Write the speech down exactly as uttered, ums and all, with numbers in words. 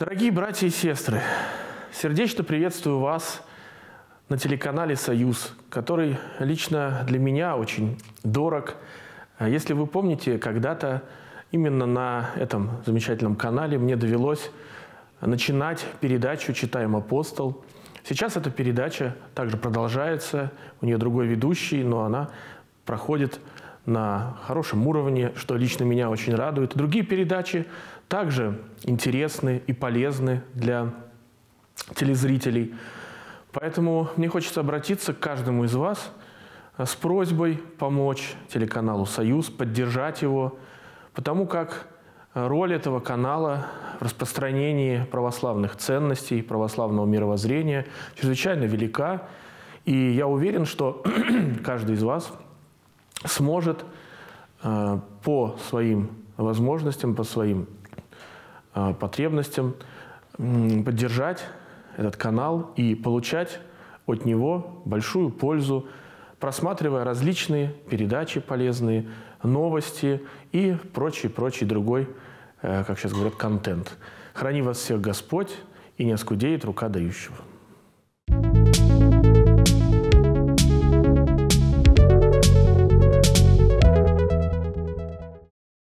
Дорогие братья и сестры, сердечно приветствую вас на телеканале «Союз», который лично для меня очень дорог. Если вы помните, когда-то именно на этом замечательном канале мне довелось начинать передачу «Читаем апостол». Сейчас эта передача также продолжается, у нее другой ведущий, но она проходит на хорошем уровне, что лично меня очень радует. Другие передачи также интересны и полезны для телезрителей. Поэтому мне хочется обратиться к каждому из вас с просьбой помочь телеканалу «Союз», поддержать его, потому как роль этого канала в распространении православных ценностей, православного мировоззрения чрезвычайно велика. И я уверен, что каждый из вас сможет э, по своим возможностям, по своим э, потребностям э, поддержать этот канал и получать от него большую пользу, просматривая различные передачи полезные, новости и прочий-прочий другой, э, как сейчас говорят, контент. Храни вас всех Господь, и не оскудеет рука дающего.